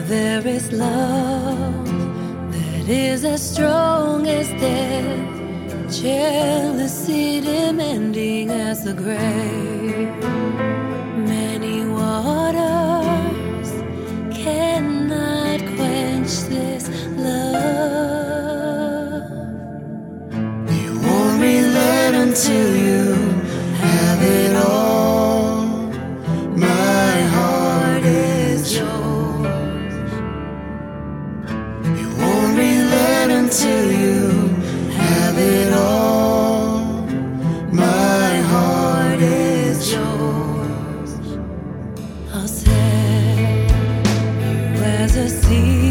there is love that is as strong as death, jealousy demanding as the grave. Many waters cannot quench this love. You won't relent until you have it all. My heart is yours. You won't relent until you have it all. My heart is yours. I'll set you as a seed